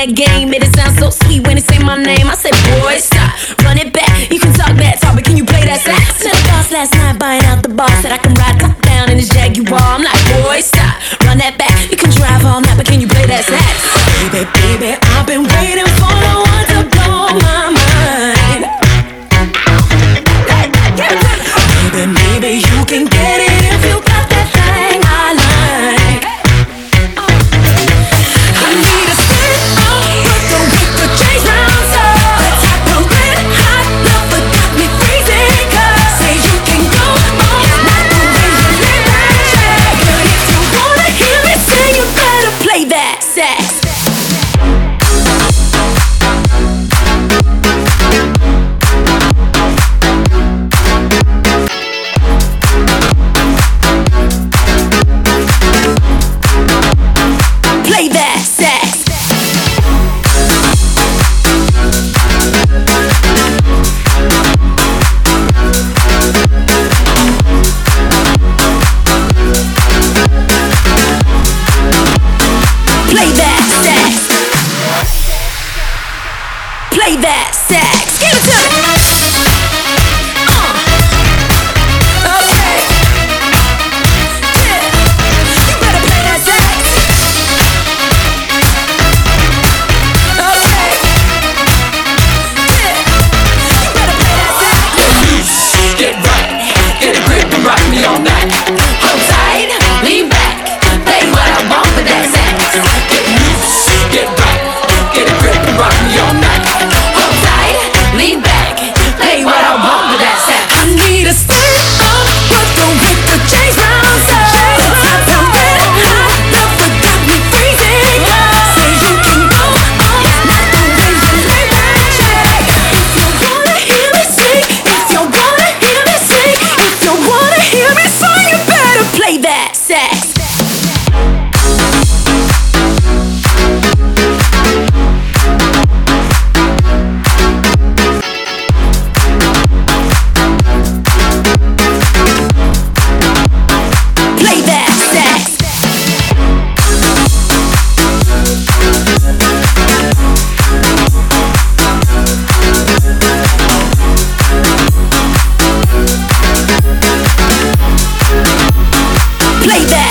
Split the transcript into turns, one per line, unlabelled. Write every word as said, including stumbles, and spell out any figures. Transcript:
that game. Made it sound so sweet when it say my name. I said, boy, stop, run it back. You can talk that talk, but can you play that sax? Met a boss last night buying out the bar. Said I can ride top down in this Jaguar. I'm like, boy, stop, run that back. You can drive all night, but can you play that sax? Baby, baby, I've been waiting for the one to blow my mind. Baby, maybe you can get it if you got that thing I like. I need a spin up, but don't get the chase round, so the type of red hot love that got me freezing. Cause say you can go all night the way you live that shit. But if you wanna hear me sing, you better play that sax. Play that sax. Play that sax. Play that sax. Give it to me. Uh. Okay. Yeah. You better play that sax. Okay. Yeah. You better play that sax.
Get right, get a grip and rock me all night.
Hold tight, lean back, play what I want with that sax.
Get loose, get right, get a grip and rock me all night.
Hold tight, lean back, play what I want with that sax. I need a stand up, but don't hit the chase round, so the type of red hot love that got me freezing. Say you can go all night the way you live that shit. If you wanna hear me sing, if you wanna hear me sing, if you wanna hear me sing, you better play that sax. Play that sax. Play that.